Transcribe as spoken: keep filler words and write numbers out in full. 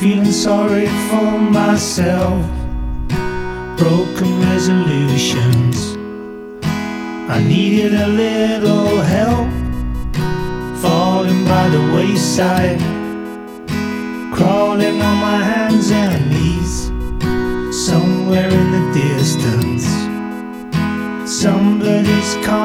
feeling sorry for myself, broken resolutions. I needed a little help, falling by the wayside, crawling on my hands and knees. Somewhere in the distance, somebody's calling